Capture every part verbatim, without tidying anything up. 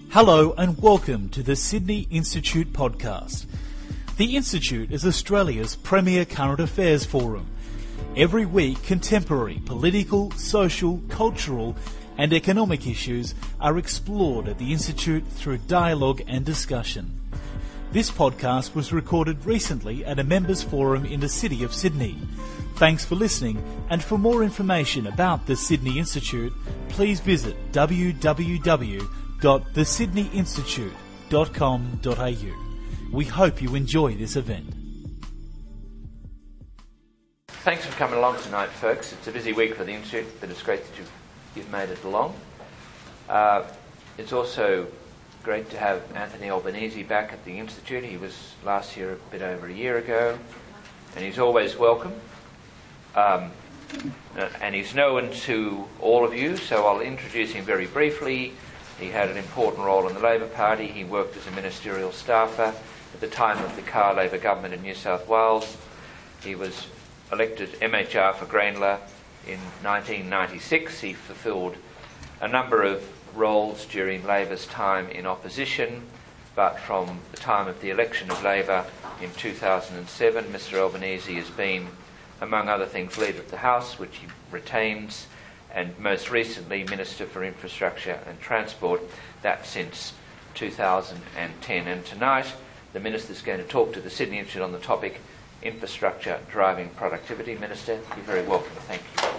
Hello and welcome to the Sydney Institute podcast. The Institute is Australia's premier current affairs forum. Every week, contemporary political, social, cultural and economic issues are explored at the Institute through dialogue and discussion. This podcast was recorded recently at a members' forum in the City of Sydney. Thanks for listening, and for more information about the Sydney Institute, please visit w w w dot the sydney institute dot com dot a u. We hope you enjoy this event. Thanks for coming along tonight, folks. It's a busy week for the Institute, but it's great that you've, you've made it along. Uh, it's also great to have Anthony Albanese back at the Institute. He was last year, a bit over a year ago, and he's always welcome. Um, and he's known to all of you, so I'll introduce him very briefly. He had an important role in the Labor Party. He worked as a ministerial staffer at the time of the Carr Labor government in New South Wales. He was elected M H R for Grayndler in nineteen ninety-six. He fulfilled a number of roles during Labor's time in opposition, but from the time of the election of Labor in two thousand seven, Mister Albanese has been, among other things, Leader of the House, which he retains, and most recently Minister for Infrastructure and Transport, that since two thousand ten. And tonight the Minister is going to talk to the Sydney Institute on the topic Infrastructure Driving Productivity. Minister, you're very welcome. Thank you.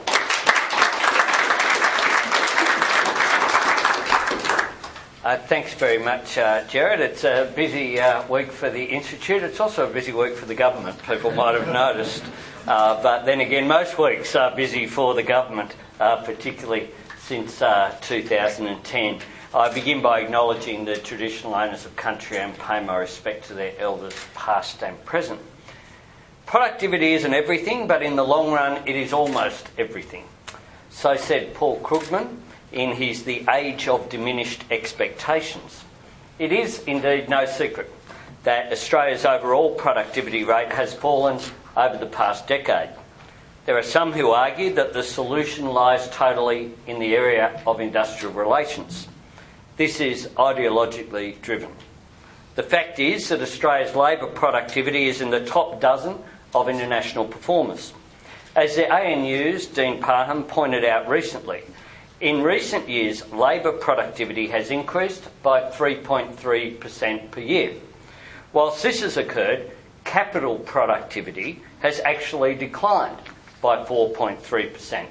Uh, thanks very much, uh, Jared. It's a busy uh, week for the Institute. It's also a busy week for the government, people might have noticed. Uh, but then again, most weeks are busy for the government, uh, particularly since uh, two thousand ten. I begin by acknowledging the traditional owners of country and pay my respect to their elders, past and present. Productivity isn't everything, but in the long run, it is almost everything. So said Paul Krugman in his The Age of Diminished Expectations. It is indeed no secret that Australia's overall productivity rate has fallen over the past decade. There are some who argue that the solution lies totally in the area of industrial relations. This is ideologically driven. The fact is that Australia's labour productivity is in the top dozen of international performers. As the A N U's Dean Parham pointed out recently, in recent years, labour productivity has increased by three point three percent per year. Whilst this has occurred, capital productivity has actually declined by four point three percent.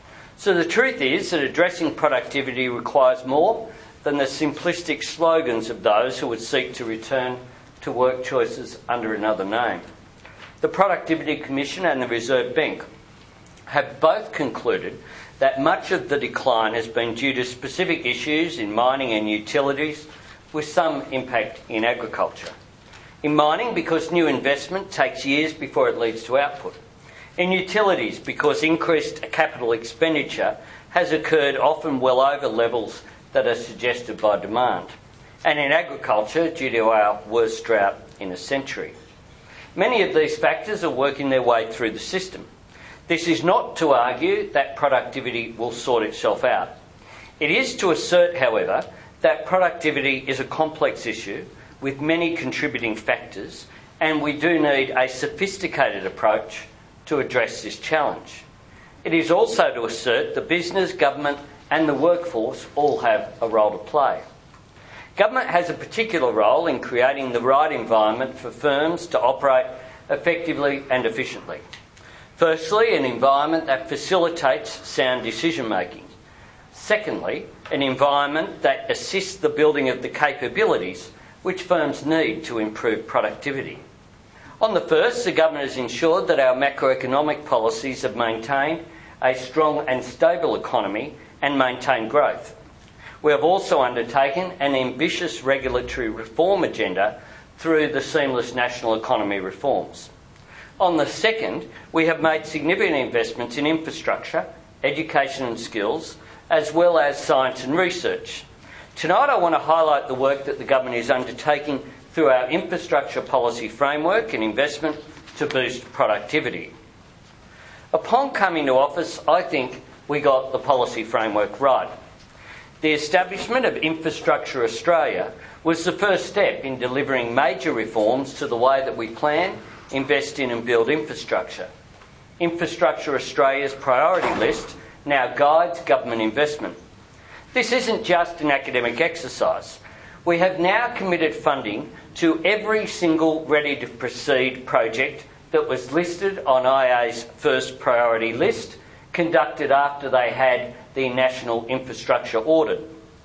So the truth is that addressing productivity requires more than the simplistic slogans of those who would seek to return to work choices under another name. The Productivity Commission and the Reserve Bank have both concluded that much of the decline has been due to specific issues in mining and utilities, with some impact in agriculture. In mining, because new investment takes years before it leads to output. In utilities, because increased capital expenditure has occurred often well over levels that are suggested by demand. And in agriculture, due to our worst drought in a century. Many of these factors are working their way through the system. This is not to argue that productivity will sort itself out. It is to assert, however, that productivity is a complex issue with many contributing factors, and we do need a sophisticated approach to address this challenge. It is also to assert that business, government and the workforce all have a role to play. Government has a particular role in creating the right environment for firms to operate effectively and efficiently. Firstly, an environment that facilitates sound decision making. Secondly, an environment that assists the building of the capabilities which firms need to improve productivity. On the first, the government has ensured that our macroeconomic policies have maintained a strong and stable economy and maintained growth. We have also undertaken an ambitious regulatory reform agenda through the seamless national economy reforms. On the second, we have made significant investments in infrastructure, education and skills, as well as science and research. Tonight I want to highlight the work that the government is undertaking through our infrastructure policy framework and investment to boost productivity. Upon coming to office, I think we got the policy framework right. The establishment of Infrastructure Australia was the first step in delivering major reforms to the way that we plan, invest in and build infrastructure. Infrastructure Australia's priority list now guides government investment. This isn't just an academic exercise. We have now committed funding to every single ready-to-proceed project that was listed on I A's first priority list, conducted after they had the National Infrastructure Audit.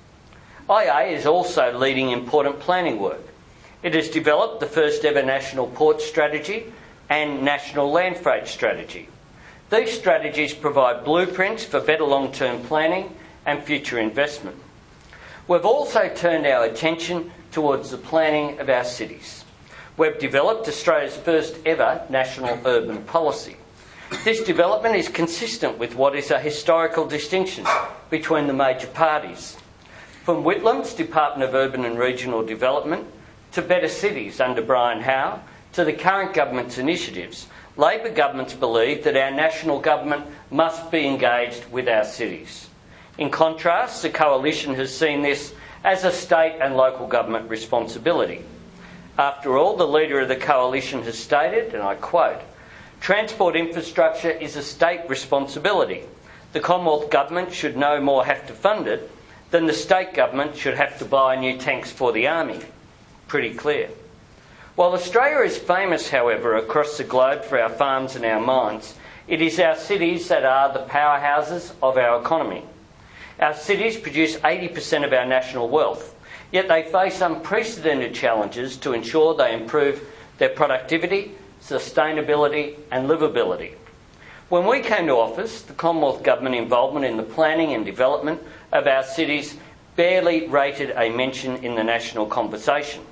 I A is also leading important planning work. It has developed the first ever National Port Strategy and National Land Freight Strategy. These strategies provide blueprints for better long-term planning and future investment. We've also turned our attention towards the planning of our cities. We've developed Australia's first ever National Urban Policy. This development is consistent with what is a historical distinction between the major parties. From Whitlam's Department of Urban and Regional Development to Better Cities under Brian Howe to the current government's initiatives, Labor governments believe that our national government must be engaged with our cities. In contrast, the Coalition has seen this as a state and local government responsibility. After all, the leader of the Coalition has stated, and I quote, "Transport infrastructure is a state responsibility. The Commonwealth Government should no more have to fund it than the state government should have to buy new tanks for the army." Pretty clear. While Australia is famous, however, across the globe for our farms and our mines, it is our cities that are the powerhouses of our economy. Our cities produce eighty percent of our national wealth, yet they face unprecedented challenges to ensure they improve their productivity, sustainability and livability. When we came to office, the Commonwealth Government involvement in the planning and development of our cities barely rated a mention in the national conversation.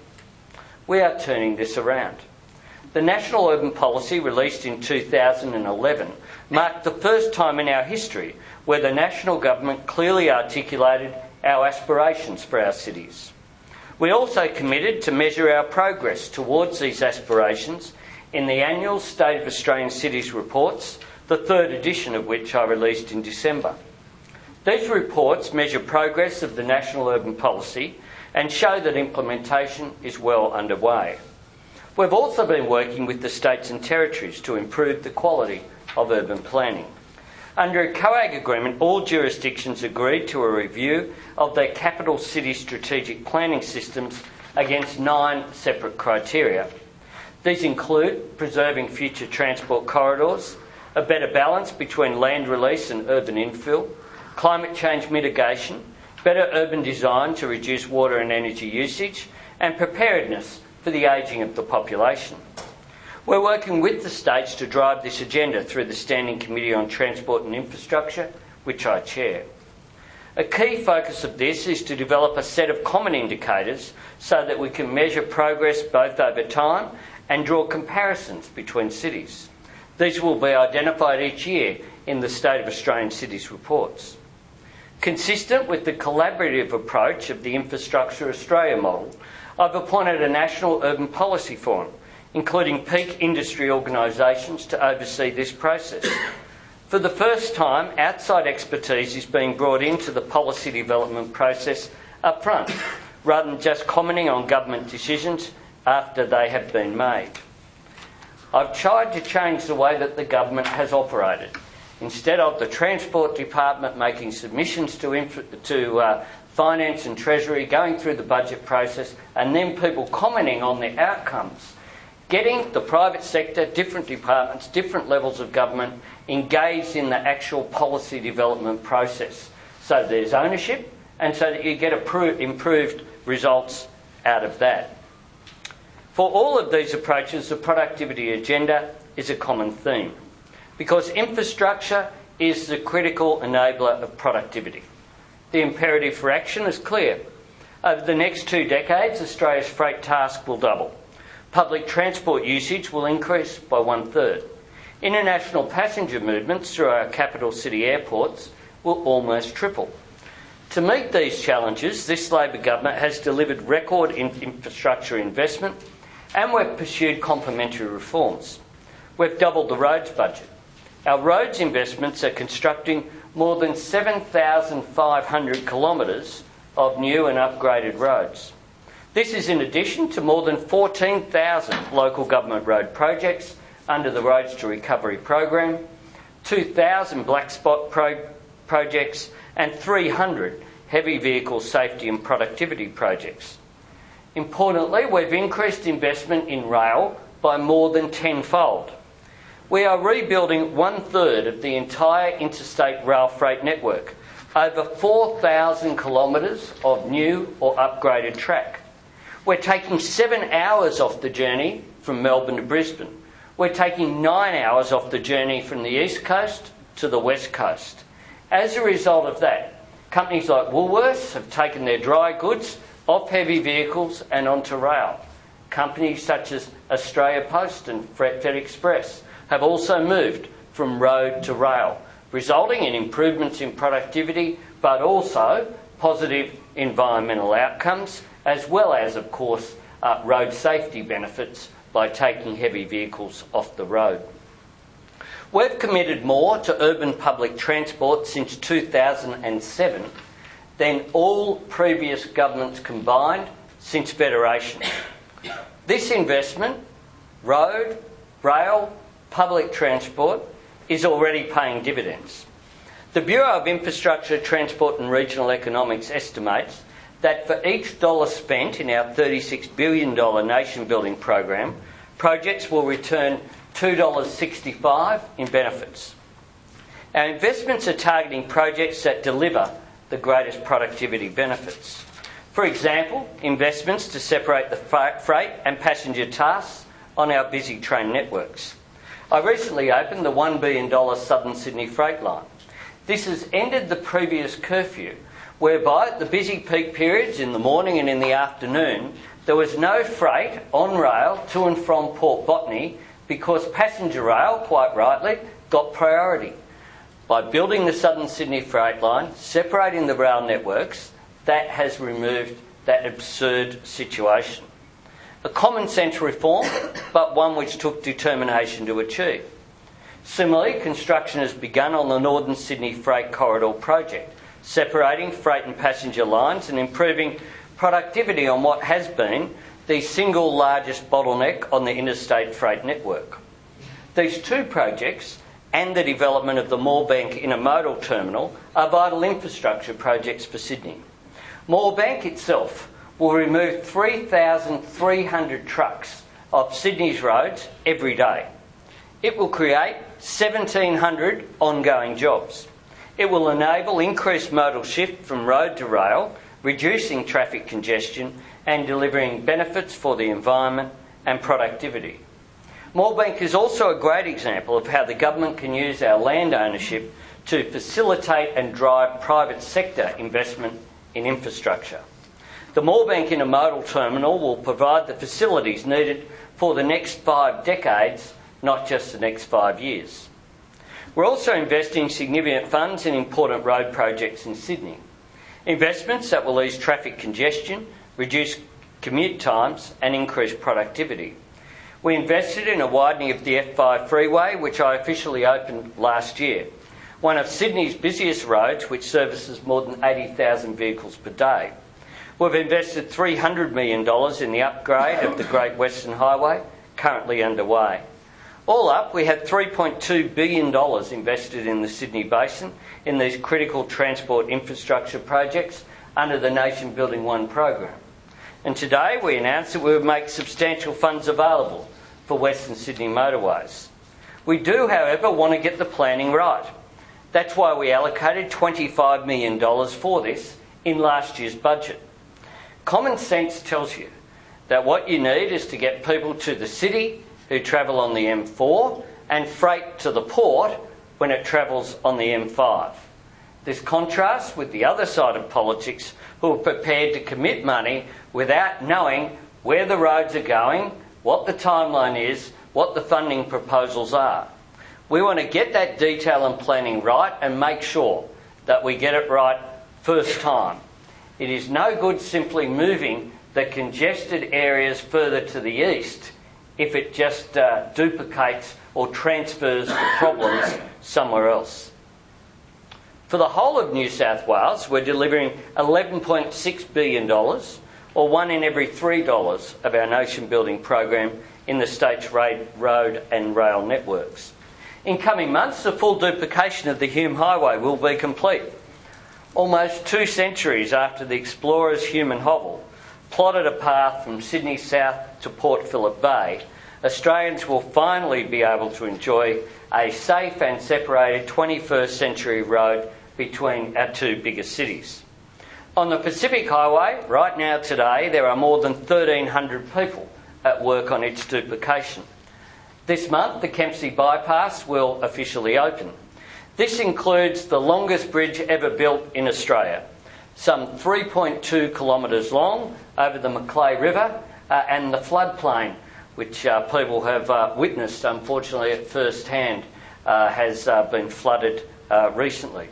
We are turning this around. The National Urban Policy, released in two thousand eleven, marked the first time in our history where the national government clearly articulated our aspirations for our cities. We also committed to measure our progress towards these aspirations in the annual State of Australian Cities reports, the third edition of which I released in December. These reports measure progress of the National Urban Policy and show that implementation is well underway. We've also been working with the states and territories to improve the quality of urban planning. Under a COAG agreement, all jurisdictions agreed to a review of their capital city strategic planning systems against nine separate criteria. These include preserving future transport corridors, a better balance between land release and urban infill, climate change mitigation, better urban design to reduce water and energy usage, and preparedness for the ageing of the population. We're working with the states to drive this agenda through the Standing Committee on Transport and Infrastructure, which I chair. A key focus of this is to develop a set of common indicators so that we can measure progress both over time and draw comparisons between cities. These will be identified each year in the State of Australian Cities reports. Consistent with the collaborative approach of the Infrastructure Australia model, I've appointed a National Urban Policy Forum, including peak industry organisations, to oversee this process. For the first time, outside expertise is being brought into the policy development process up front, rather than just commenting on government decisions after they have been made. I've tried to change the way that the government has operated. Instead of the Transport Department making submissions to, inf- to uh, Finance and Treasury, going through the budget process, and then people commenting on the outcomes, getting the private sector, different departments, different levels of government engaged in the actual policy development process, so there's ownership and so that you get appro- improved results out of that. For all of these approaches, the productivity agenda is a common theme, because infrastructure is the critical enabler of productivity. The imperative for action is clear. Over the next two decades, Australia's freight task will double. Public transport usage will increase by one-third. International passenger movements through our capital city airports will almost triple. To meet these challenges, this Labor government has delivered record in infrastructure investment, and we've pursued complementary reforms. We've doubled the roads budget. Our roads investments are constructing more than seven thousand five hundred kilometres of new and upgraded roads. This is in addition to more than fourteen thousand local government road projects under the Roads to Recovery program, two thousand black spot pro- projects and three hundred heavy vehicle safety and productivity projects. Importantly, we've increased investment in rail by more than tenfold. We are rebuilding one third of the entire interstate rail freight network, over four thousand kilometres of new or upgraded track. We're taking seven hours off the journey from Melbourne to Brisbane. We're taking nine hours off the journey from the east coast to the west coast. As a result of that, companies like Woolworths have taken their dry goods off heavy vehicles and onto rail. Companies such as Australia Post and Fred Express have also moved from road to rail, resulting in improvements in productivity, but also positive environmental outcomes, as well as, of course, uh, road safety benefits by taking heavy vehicles off the road. We've committed more to urban public transport since two thousand seven than all previous governments combined since Federation. This investment, road, rail, public transport, is already paying dividends. The Bureau of Infrastructure, Transport and Regional Economics estimates that for each dollar spent in our thirty-six billion dollars nation-building program, projects will return two dollars sixty-five in benefits. Our investments are targeting projects that deliver the greatest productivity benefits. For example, investments to separate the freight and passenger tasks on our busy train networks. I recently opened the one billion dollars Southern Sydney Freight Line. This has ended the previous curfew, whereby at the busy peak periods in the morning and in the afternoon, there was no freight on rail to and from Port Botany because passenger rail, quite rightly, got priority. By building the Southern Sydney Freight Line, separating the rail networks, that has removed that absurd situation. A common sense reform, but one which took determination to achieve. Similarly, construction has begun on the Northern Sydney Freight Corridor project, separating freight and passenger lines and improving productivity on what has been the single largest bottleneck on the interstate freight network. These two projects and the development of the Moorebank Intermodal Terminal are vital infrastructure projects for Sydney. Moorebank itself will remove three thousand three hundred trucks off Sydney's roads every day. It will create one thousand seven hundred ongoing jobs. It will enable increased modal shift from road to rail, reducing traffic congestion and delivering benefits for the environment and productivity. Moorebank is also a great example of how the government can use our land ownership to facilitate and drive private sector investment in infrastructure. The Moorebank Intermodal Terminal will provide the facilities needed for the next five decades, not just the next five years. We're also investing significant funds in important road projects in Sydney. Investments that will ease traffic congestion, reduce commute times and increase productivity. We invested in a widening of the F five freeway, which I officially opened last year, one of Sydney's busiest roads, which services more than eighty thousand vehicles per day. We've invested three hundred million dollars in the upgrade of the Great Western Highway, currently underway. All up, we have three point two billion dollars invested in the Sydney Basin in these critical transport infrastructure projects under the Nation Building One program. And today we announced that we would make substantial funds available for Western Sydney motorways. We do, however, want to get the planning right. That's why we allocated twenty-five million dollars for this in last year's budget. Common sense tells you that what you need is to get people to the city who travel on the M four and freight to the port when it travels on the M five. This contrasts with the other side of politics who are prepared to commit money without knowing where the roads are going, what the timeline is, what the funding proposals are. We want to get that detail and planning right and make sure that we get it right first time. It is no good simply moving the congested areas further to the east if it just uh, duplicates or transfers the problems somewhere else. For the whole of New South Wales, we're delivering eleven point six billion dollars, or one in every three dollars of our nation-building program in the state's road and rail networks. In coming months, the full duplication of the Hume Highway will be complete. Almost two centuries after the explorers Hume and Hovell plotted a path from Sydney South to Port Phillip Bay, Australians will finally be able to enjoy a safe and separated twenty-first century road between our two biggest cities. On the Pacific Highway, right now today, there are more than thirteen hundred people at work on its duplication. This month, the Kempsey Bypass will officially open. This includes the longest bridge ever built in Australia, some three point two kilometres long over the Macleay River uh, and the floodplain, which uh, people have uh, witnessed, unfortunately, at first hand, uh, has uh, been flooded uh, recently.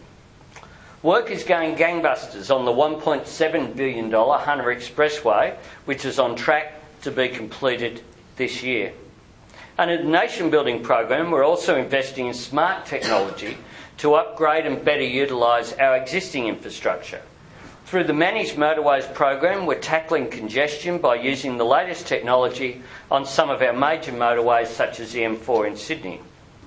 Work is going gangbusters on the one point seven billion dollars Hunter Expressway, which is on track to be completed this year. Under the Nation Building program, we're also investing in smart technology to upgrade and better utilise our existing infrastructure. Through the Managed Motorways program, we're tackling congestion by using the latest technology on some of our major motorways, such as the M four in Sydney.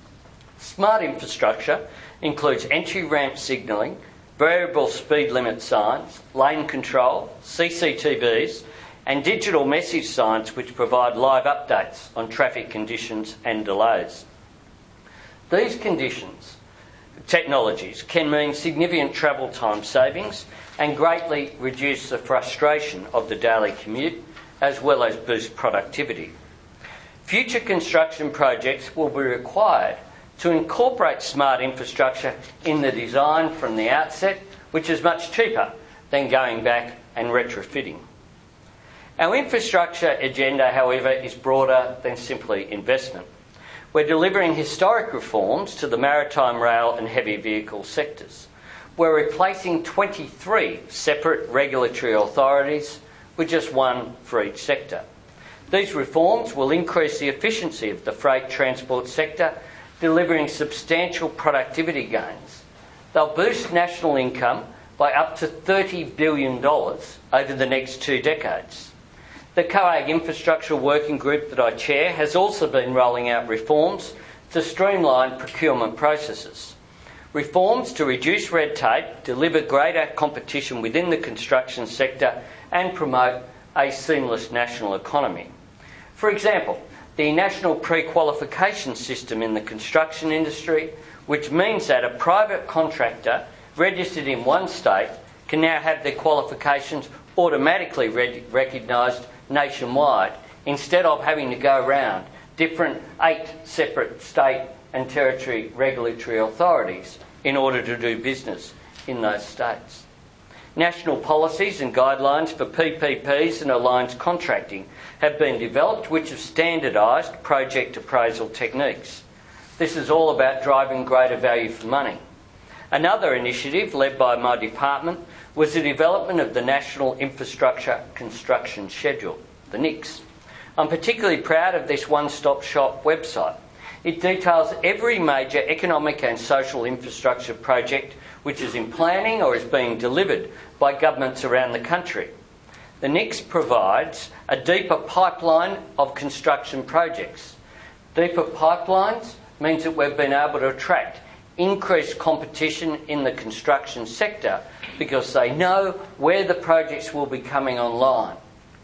Smart infrastructure includes entry ramp signalling, variable speed limit signs, lane control, C C T Vs, and digital message signs which provide live updates on traffic conditions and delays. These conditions, technologies, can mean significant travel time savings and greatly reduce the frustration of the daily commute, as well as boost productivity. Future construction projects will be required to incorporate smart infrastructure in the design from the outset, which is much cheaper than going back and retrofitting. Our infrastructure agenda, however, is broader than simply investment. We're delivering historic reforms to the maritime, rail and heavy vehicle sectors. We're replacing twenty-three separate regulatory authorities with just one for each sector. These reforms will increase the efficiency of the freight transport sector, delivering substantial productivity gains. They'll boost national income by up to thirty billion dollars over the next two decades. The COAG Infrastructure Working Group that I chair has also been rolling out reforms to streamline procurement processes. Reforms to reduce red tape, deliver greater competition within the construction sector and promote a seamless national economy. For example, the national pre-qualification system in the construction industry, which means that a private contractor registered in one state can now have their qualifications automatically re- recognised nationwide, instead of having to go around different eight separate state and territory regulatory authorities in order to do business in those states. National policies and guidelines for P P Ps and alliance contracting have been developed, which have standardised project appraisal techniques. This is all about driving greater value for money. Another initiative led by my department was the development of the National Infrastructure Construction Schedule, the N I C S. I'm particularly proud of this one-stop shop website. It details every major economic and social infrastructure project which is in planning or is being delivered by governments around the country. The N I C S provides a deeper pipeline of construction projects. Deeper pipelines means that we've been able to attract increased competition in the construction sector because they know where the projects will be coming online.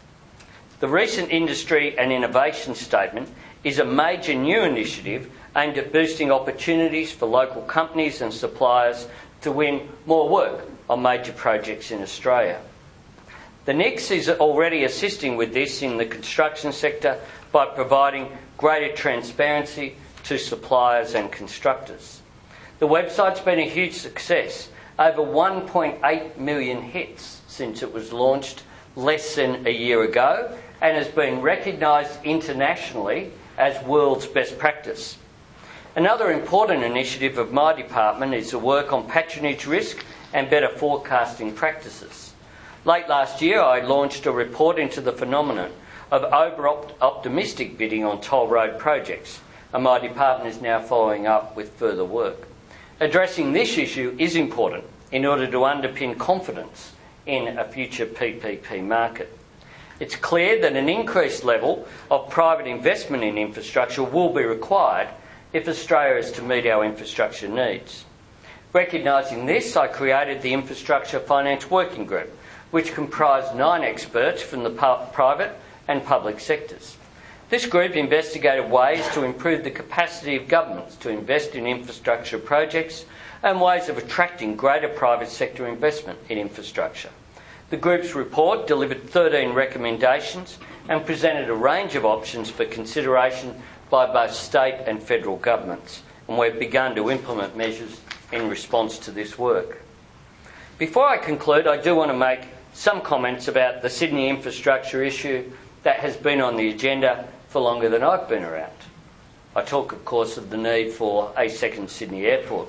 The recent Industry and Innovation Statement is a major new initiative aimed at boosting opportunities for local companies and suppliers to win more work on major projects in Australia. The N I C S is already assisting with this in the construction sector by providing greater transparency to suppliers and constructors. The website's been a huge success, over one point eight million hits since it was launched less than a year ago, and has been recognised internationally as world's best practice. Another important initiative of my department is the work on patronage risk and better forecasting practices. Late last year, I launched a report into the phenomenon of over-optimistic bidding on toll road projects, and my department is now following up with further work. Addressing this issue is important in order to underpin confidence in a future P P P market. It's clear that an increased level of private investment in infrastructure will be required if Australia is to meet our infrastructure needs. Recognising this, I created the Infrastructure Finance Working Group, which comprised nine experts from the pu- private and public sectors. This group investigated ways to improve the capacity of governments to invest in infrastructure projects and ways of attracting greater private sector investment in infrastructure. The group's report delivered thirteen recommendations and presented a range of options for consideration by both state and federal governments, and we've begun to implement measures in response to this work. Before I conclude, I do want to make some comments about the Sydney infrastructure issue that has been on the agenda for longer than I've been around. I talk, of course, of the need for a second Sydney airport.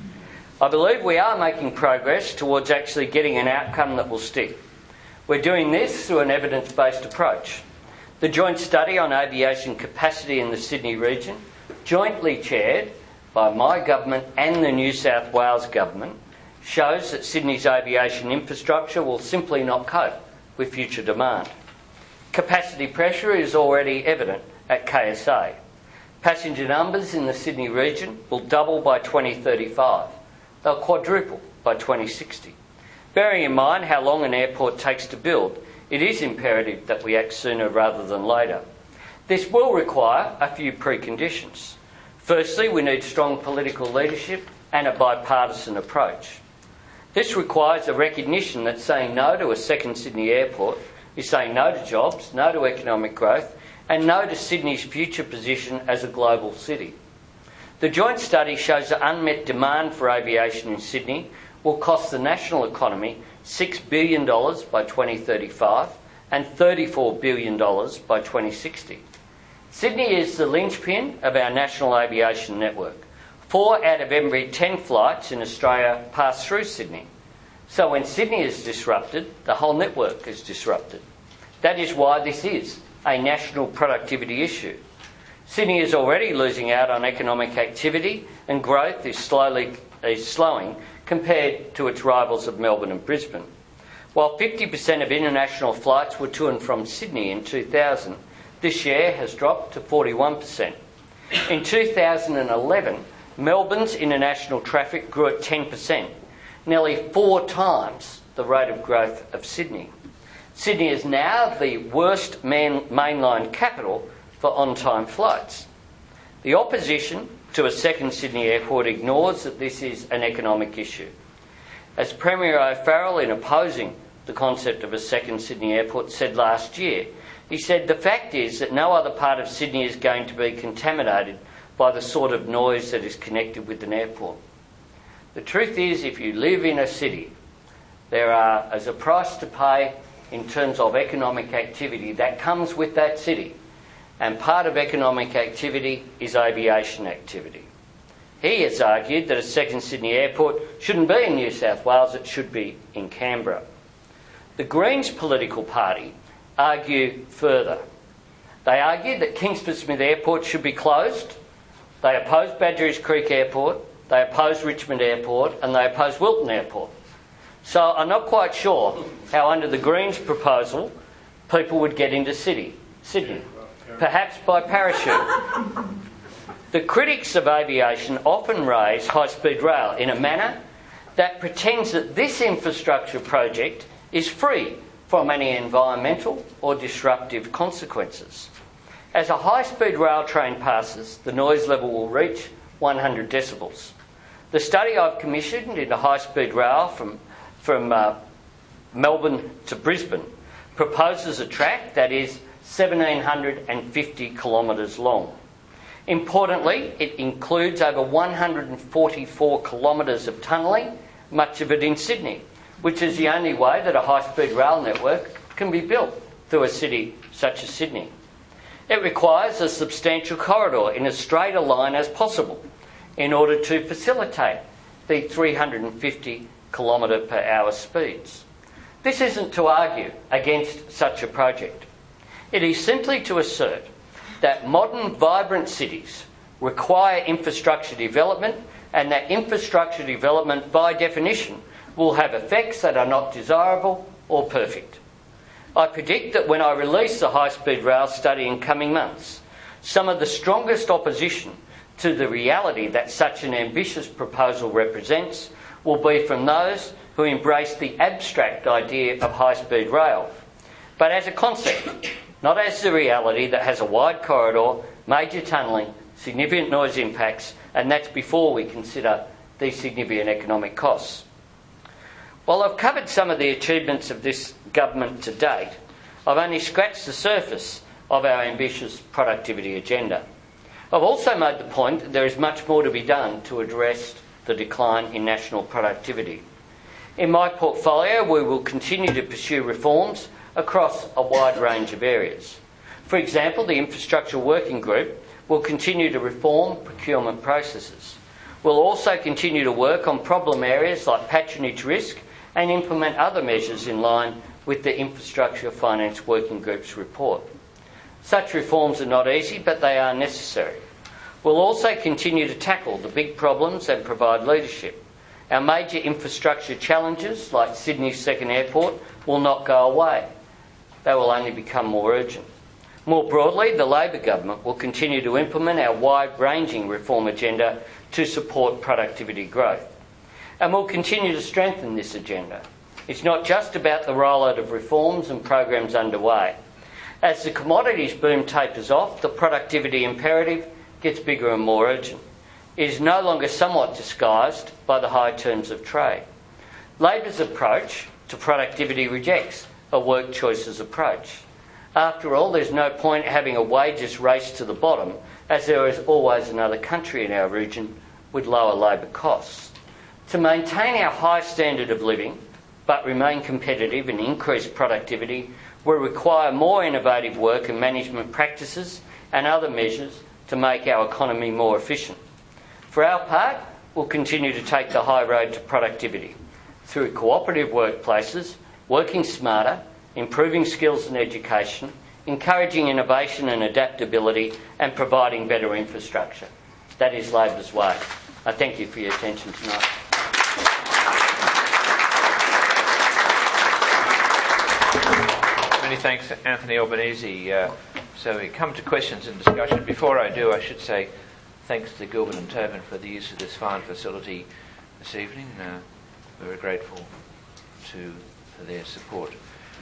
I believe we are making progress towards actually getting an outcome that will stick. We're doing this through an evidence-based approach. The joint study on aviation capacity in the Sydney region, jointly chaired by my government and the New South Wales government, shows that Sydney's aviation infrastructure will simply not cope with future demand. Capacity pressure is already evident at K S A. Passenger numbers in the Sydney region will double by twenty thirty-five. They'll quadruple by twenty sixty. Bearing in mind how long an airport takes to build, it is imperative that we act sooner rather than later. This will require a few preconditions. Firstly, we need strong political leadership and a bipartisan approach. This requires a recognition that saying no to a second Sydney airport is saying no to jobs, no to economic growth, and no to Sydney's future position as a global city. The joint study shows that unmet demand for aviation in Sydney will cost the national economy six billion dollars by twenty thirty-five and thirty-four billion dollars by twenty sixty. Sydney is the linchpin of our national aviation network. Four out of every ten flights in Australia pass through Sydney. So when Sydney is disrupted, the whole network is disrupted. That is why this is a national productivity issue. Sydney is already losing out on economic activity, and growth is slowly is slowing compared to its rivals of Melbourne and Brisbane. While fifty percent of international flights were to and from Sydney in two thousand, this share has dropped to forty-one percent. In two thousand eleven, Melbourne's international traffic grew at ten percent, nearly four times the rate of growth of Sydney. Sydney is now the worst main, mainline capital for on-time flights. The opposition to a second Sydney airport ignores that this is an economic issue. As Premier O'Farrell, in opposing the concept of a second Sydney airport, said last year, he said, "The fact is that no other part of Sydney is going to be contaminated by the sort of noise that is connected with an airport." The truth is, if you live in a city, there are, as a price to pay in terms of economic activity that comes with that city. And part of economic activity is aviation activity. He has argued that a second Sydney airport shouldn't be in New South Wales, it should be in Canberra. The Greens political party argue further. They argue that Kingsford Smith Airport should be closed. They oppose Badgerys Creek Airport, they oppose Richmond Airport, and they oppose Wilton Airport. So I'm not quite sure how, under the Greens proposal, people would get into city, Sydney. Perhaps by parachute. The critics of aviation often raise high-speed rail in a manner that pretends that this infrastructure project is free from any environmental or disruptive consequences. As a high-speed rail train passes, the noise level will reach one hundred decibels. The study I've commissioned into high-speed rail from, from uh, Melbourne to Brisbane proposes a track that is one thousand seven hundred fifty kilometres long. Importantly, it includes over one hundred forty-four kilometres of tunnelling, much of it in Sydney, which is the only way that a high-speed rail network can be built through a city such as Sydney. It requires a substantial corridor in as straight a line as possible in order to facilitate the three hundred fifty kilometre per hour speeds. This isn't to argue against such a project. It is simply to assert that modern, vibrant cities require infrastructure development and that infrastructure development, by definition, will have effects that are not desirable or perfect. I predict that when I release the high-speed rail study in coming months, some of the strongest opposition to the reality that such an ambitious proposal represents will be from those who embrace the abstract idea of high-speed rail, but as a concept, not as the reality that has a wide corridor, major tunnelling, significant noise impacts, and that's before we consider these significant economic costs. While I've covered some of the achievements of this government to date, I've only scratched the surface of our ambitious productivity agenda. I've also made the point that there is much more to be done to address the decline in national productivity. In my portfolio, we will continue to pursue reforms across a wide range of areas. For example, the Infrastructure Working Group will continue to reform procurement processes. We'll also continue to work on problem areas like patronage risk and implement other measures in line with the Infrastructure Finance Working Group's report. Such reforms are not easy, but they are necessary. We'll also continue to tackle the big problems and provide leadership. Our major infrastructure challenges, like Sydney's second airport, will not go away. They will only become more urgent. More broadly, the Labor government will continue to implement our wide-ranging reform agenda to support productivity growth. And we'll continue to strengthen this agenda. It's not just about the rollout of reforms and programs underway. As the commodities boom tapers off, the productivity imperative gets bigger and more urgent. It is no longer somewhat disguised by the high terms of trade. Labor's approach to productivity rejects a work choices approach. After all, there's no point having a wages race to the bottom, as there is always another country in our region with lower labour costs. To maintain our high standard of living, but remain competitive and increase productivity, will require more innovative work and management practices and other measures to make our economy more efficient. For our part, we'll continue to take the high road to productivity through cooperative workplaces, working smarter, improving skills and education, encouraging innovation and adaptability, and providing better infrastructure. That is Labor's way. I thank you for your attention tonight. Many thanks, Anthony Albanese. Uh, so we come to questions and discussion. Before I do, I should say thanks to Gilbert and Tobin for the use of this fine facility this evening. Uh, we're very grateful to for their support.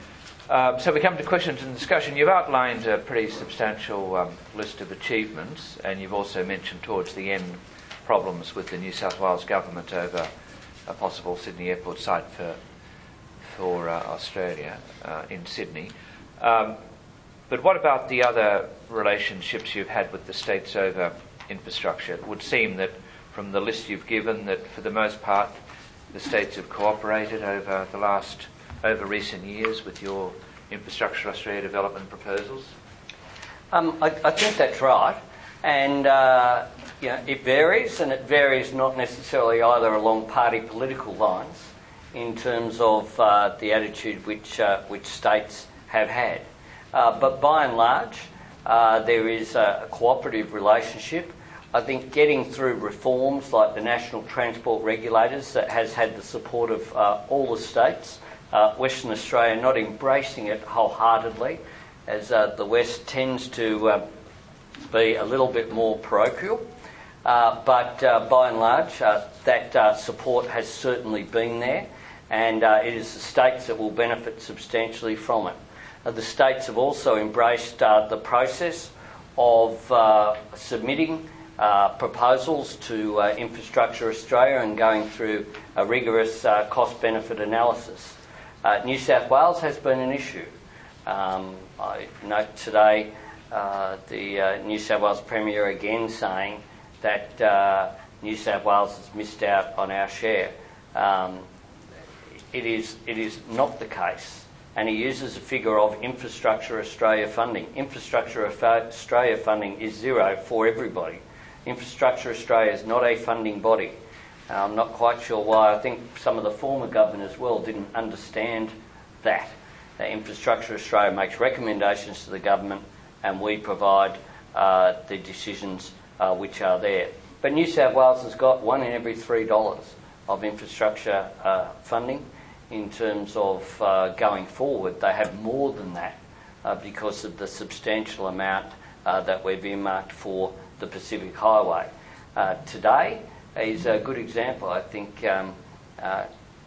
Uh, so we come to questions and discussion. You've outlined a pretty substantial um, list of achievements, and you've also mentioned towards the end problems with the New South Wales government over a possible Sydney Airport site for for uh, Australia uh, in Sydney. Um, but what about the other relationships you've had with the states over infrastructure? It would seem that from the list you've given that for the most part the states have cooperated over the last, over recent years with your Infrastructure Australia development proposals. Um, I, I think that's right. And uh, you know, it varies, and it varies not necessarily either along party political lines in terms of uh, the attitude which uh, which states have had. Uh, but by and large, uh, there is a cooperative relationship. I think getting through reforms like the National Transport Regulators that has had the support of uh, all the states, uh, Western Australia not embracing it wholeheartedly, as uh, the West tends to uh, be a little bit more parochial. Uh, but uh, by and large, uh, that uh, support has certainly been there, and uh, it is the states that will benefit substantially from it. Uh, the states have also embraced uh, the process of uh, submitting uh, proposals to uh, Infrastructure Australia and going through a rigorous uh, cost-benefit analysis. Uh, New South Wales has been an issue. Um, I note today uh, the uh, New South Wales Premier again saying that uh, New South Wales has missed out on our share. Um, it is it is not the case, and he uses a figure of Infrastructure Australia funding. Infrastructure Australia funding is zero for everybody. Infrastructure Australia is not a funding body. Uh, I'm not quite sure why. I think some of the former government as well didn't understand that. That Infrastructure Australia makes recommendations to the government, and we provide uh, the decisions Uh, which are there. But New South Wales has got one in every three dollars of infrastructure uh, funding. In terms of uh, going forward, they have more than that uh, because of the substantial amount uh, that we've earmarked for the Pacific Highway. Uh, today is a good example. I think um, uh,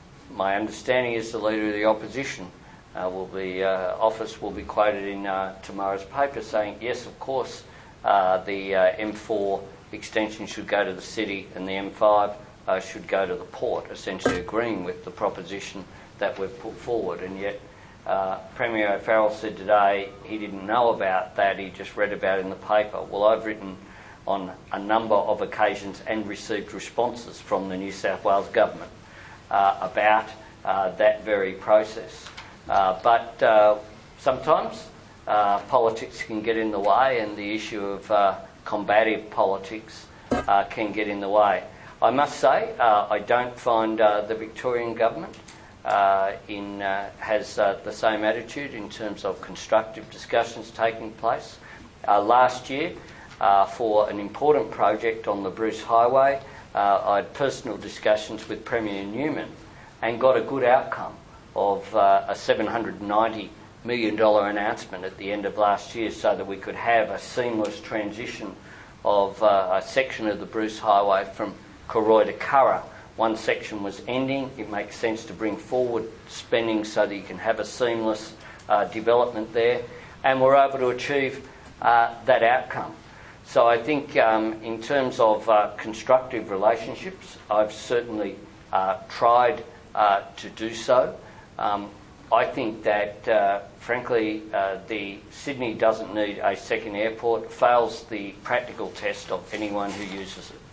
my understanding is the Leader of the Opposition uh, will be, uh, office will be quoted in uh, tomorrow's paper saying, yes, of course, uh, the uh, M four extension should go to the city and the M five uh, should go to the port, essentially agreeing with the proposition that we've put forward. And yet uh, Premier O'Farrell said today he didn't know about that, he just read about it in the paper. Well, I've written on a number of occasions and received responses from the New South Wales government uh, about uh, that very process. Uh, but uh, sometimes uh, politics can get in the way, and the issue of uh, combative politics uh, can get in the way. I must say, uh, I don't find uh, the Victorian government uh, in, uh, has uh, the same attitude in terms of constructive discussions taking place. Uh, last year, uh, for an important project on the Bruce Highway, uh, I had personal discussions with Premier Newman and got a good outcome of uh, a seven hundred ninety million dollars announcement at the end of last year so that we could have a seamless transition of uh, a section of the Bruce Highway from Koroy to Curra. One section was ending. It makes sense to bring forward spending so that you can have a seamless uh, development there, and we're able to achieve uh, that outcome. So I think um, in terms of uh, constructive relationships, I've certainly uh, tried uh, to do so. Um, I think that, uh, frankly, uh, the Sydney doesn't need a second airport, fails the practical test of anyone who uses it.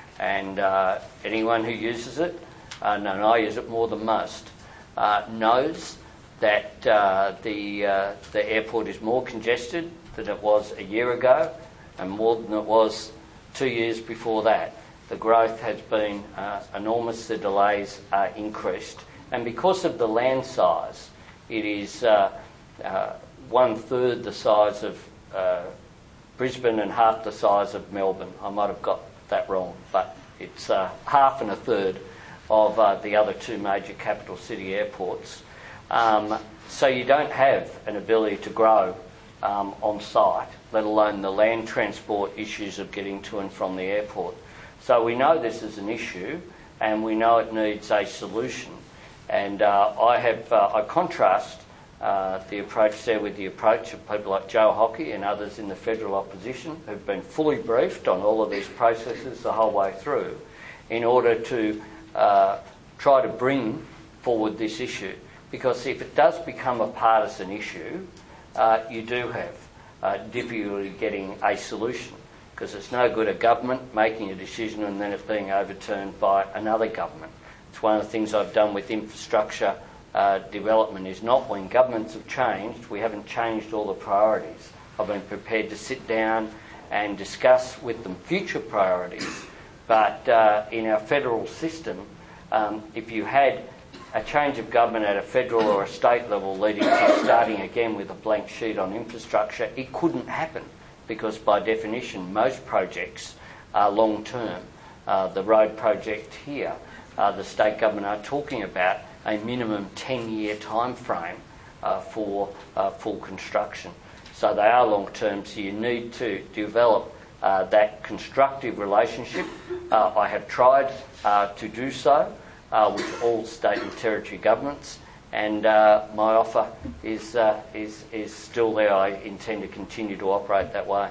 And uh, anyone who uses it, uh, and I use it more than most, uh, knows that uh, the, uh, the airport is more congested than it was a year ago and more than it was two years before that. The growth has been uh, enormous, the delays are increased. And because of the land size, it is uh, uh, one-third the size of uh, Brisbane and half the size of Melbourne. I might have got that wrong, but it's uh, half and a third of uh, the other two major capital city airports. Um, so you don't have an ability to grow um, on site, let alone the land transport issues of getting to and from the airport. So we know this is an issue, and we know it needs a solution. And uh, I have uh, I contrast uh, the approach there with the approach of people like Joe Hockey and others in the federal opposition who've been fully briefed on all of these processes the whole way through in order to uh, try to bring forward this issue. Because if it does become a partisan issue, uh, you do have uh, difficulty getting a solution, because it's no good a government making a decision and then it being overturned by another government. It's one of the things I've done with infrastructure uh, development is not when governments have changed, we haven't changed all the priorities. I've been prepared to sit down and discuss with them future priorities. But uh, in our federal system, um, if you had a change of government at a federal or a state level leading to starting again with a blank sheet on infrastructure, it couldn't happen because by definition most projects are long term. Uh, the road project here, Uh, the state government are talking about a minimum ten-year time frame uh, for uh, full construction. So they are long-term, so you need to develop uh, that constructive relationship. Uh, I have tried uh, to do so uh, with all state and territory governments, and uh, my offer is, uh, is, is still there. I intend to continue to operate that way.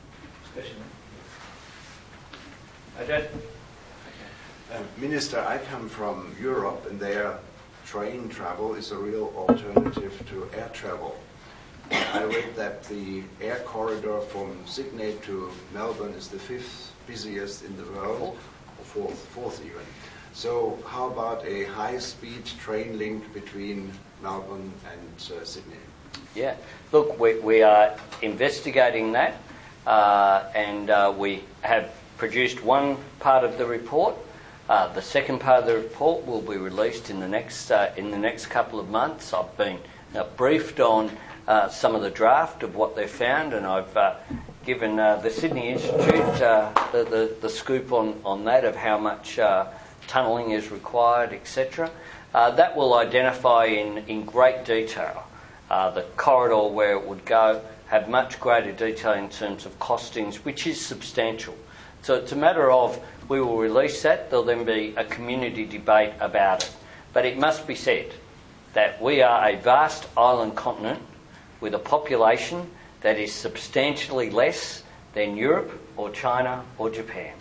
Okay. Uh, Minister, I come from Europe, and there train travel is a real alternative to air travel. I read that the air corridor from Sydney to Melbourne is the fifth busiest in the world, or fourth, fourth even. So how about a high-speed train link between Melbourne and uh, Sydney? Yeah, look, we, we are investigating that, uh, and uh, we have produced one part of the report. Uh, the second part of the report will be released in the next uh, in the next couple of months. I've been uh, briefed on uh, some of the draft of what they've found, and I've uh, given uh, the Sydney Institute uh, the, the, the scoop on, on that of how much uh, tunnelling is required, et cetera. Uh, that will identify in, in great detail uh, the corridor where it would go, have much greater detail in terms of costings, which is substantial. So it's a matter of, we will release that, there'll then be a community debate about it. But it must be said that we are a vast island continent with a population that is substantially less than Europe or China or Japan.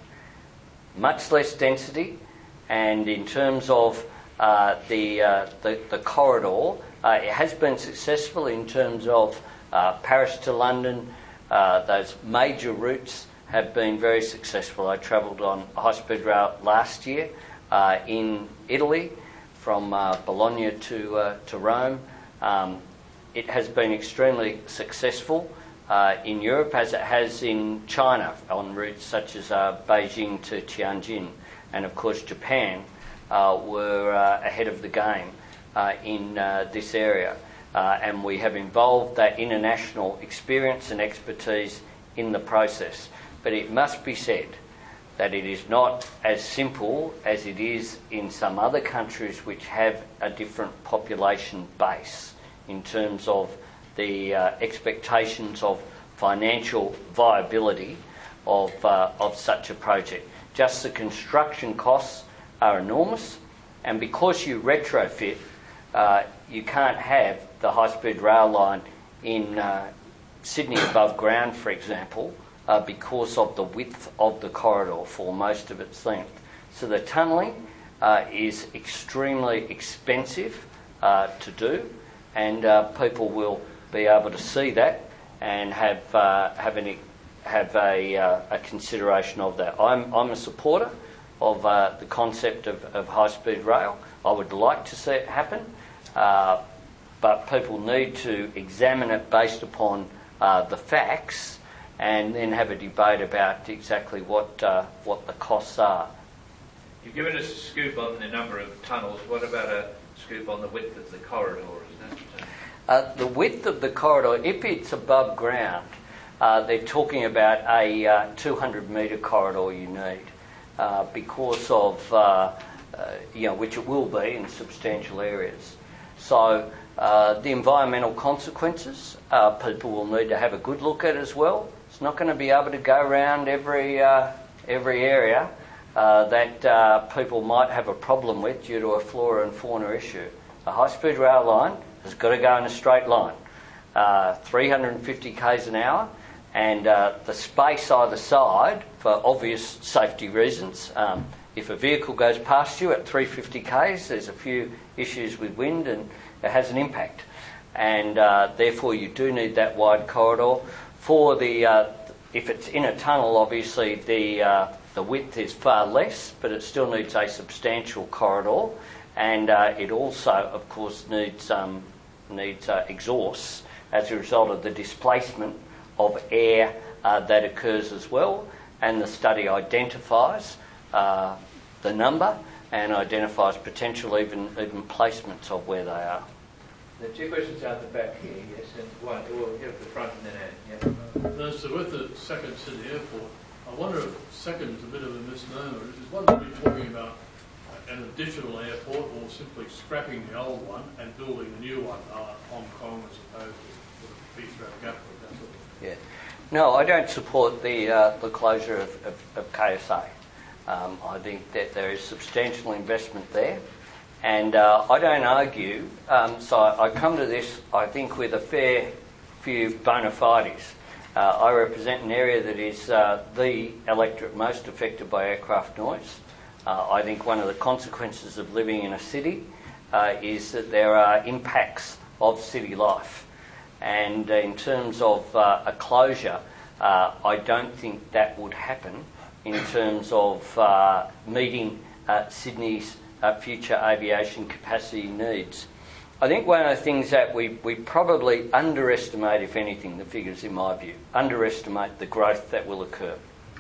Much less density, and in terms of uh, the, uh, the the corridor, uh, it has been successful in terms of uh, Paris to London. Uh, those major routes have been very successful. I travelled on a high-speed rail last year uh, in Italy from uh, Bologna to uh, to Rome. Um, it has been extremely successful uh, in Europe, as it has in China on routes such as uh, Beijing to Tianjin, and of course Japan uh, were uh, ahead of the game uh, in uh, this area, uh, and we have involved that international experience and expertise in the process. But it must be said that it is not as simple as it is in some other countries which have a different population base in terms of the uh, expectations of financial viability of, uh, of such a project. Just the construction costs are enormous, and because you retrofit, uh, you can't have the high-speed rail line in uh, Sydney above ground, for example, Uh, because of the width of the corridor for most of its length. So the tunnelling uh, is extremely expensive uh, to do, and uh, people will be able to see that and have uh, have, an, have a, uh, a consideration of that. I'm, I'm a supporter of uh, the concept of, of high-speed rail. I would like to see it happen, uh, but people need to examine it based upon uh, the facts, and then have a debate about exactly what uh, what the costs are. You've given us a scoop on the number of tunnels. What about a scoop on the width of the corridor? Is that uh, the width of the corridor, if it's above ground, uh, they're talking about a uh, two hundred metre corridor you need uh, because of, uh, uh, you know, which it will be in substantial areas. So uh, the environmental consequences, uh, people will need to have a good look at as well. It's not going to be able to go around every uh, every area uh, that uh, people might have a problem with due to a flora and fauna issue. A high-speed rail line has got to go in a straight line, uh, three hundred fifty k's an hour, and uh, the space either side, for obvious safety reasons, um, if a vehicle goes past you at three hundred fifty k's, there's a few issues with wind and it has an impact. And uh, therefore you do need that wide corridor. For the, uh, if it's in a tunnel, obviously the uh, the width is far less, but it still needs a substantial corridor, and uh, it also, of course, needs um, needs uh, exhausts as a result of the displacement of air uh, that occurs as well. And the study identifies uh, the number and identifies potential even even placements of where they are. There are two questions out the back here, yes, and one, we'll get at the front and then Anne. Yeah. No, so with the second Sydney airport, I wonder if second is a bit of a misnomer. Is one that we're talking about an additional airport or simply scrapping the old one and building a new one, uh, Hong Kong as opposed to Heathrow Gatwick, that sort of thing? Yeah. No, I don't support the uh, the closure of, of, of K S A. Um, I think that there is substantial investment there. And uh, I don't argue, um, so I come to this, I think, with a fair few bona fides. Uh, I represent an area that is uh, the electorate most affected by aircraft noise. Uh, I think one of the consequences of living in a city uh, is that there are impacts of city life. And in terms of uh, a closure, uh, I don't think that would happen in terms of uh, meeting uh, Sydney's Uh, future aviation capacity needs. I think one of the things that we, we probably underestimate, if anything, the figures in my view, underestimate the growth that will occur.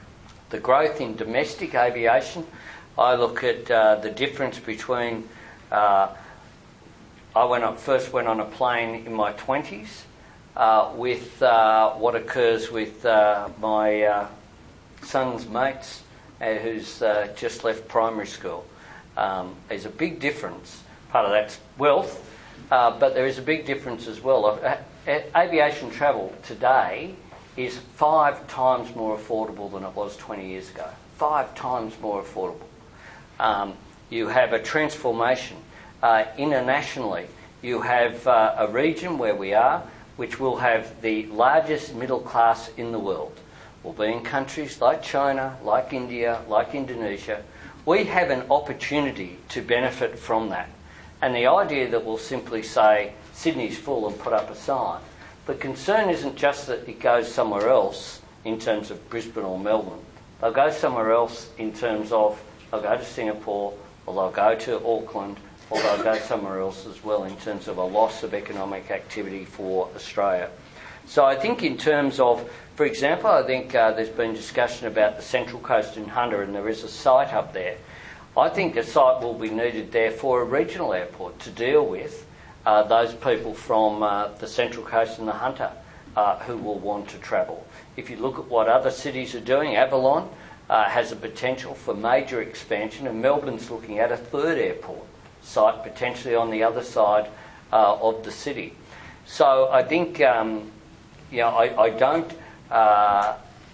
The growth in domestic aviation, I look at uh, the difference between, uh, I went up, first went on a plane in my twenties, uh, with uh, what occurs with uh, my uh, son's mates uh, who's uh, just left primary school. Um, there's a big difference. Part of that's wealth, uh, but there is a big difference as well. Uh, aviation travel today is five times more affordable than it was twenty years ago. Five times more affordable. Um, you have a transformation. Uh, internationally, you have uh, a region where we are, which will have the largest middle class in the world. We'll be in countries like China, like India, like Indonesia. We have an opportunity to benefit from that. And the idea that we'll simply say, Sydney's full and put up a sign, the concern isn't just that it goes somewhere else in terms of Brisbane or Melbourne. They'll go somewhere else in terms of, they'll go to Singapore, or they'll go to Auckland, or they'll go somewhere else as well in terms of a loss of economic activity for Australia. So I think in terms of, for example, I think uh, there's been discussion about the Central Coast in Hunter, and there is a site up there. I think a site will be needed there for a regional airport to deal with uh, those people from uh, the Central Coast and the Hunter uh, who will want to travel. If you look at what other cities are doing, Avalon uh, has a potential for major expansion, and Melbourne's looking at a third airport site potentially on the other side uh, of the city. So I think, um, you know, I, I don't, uh,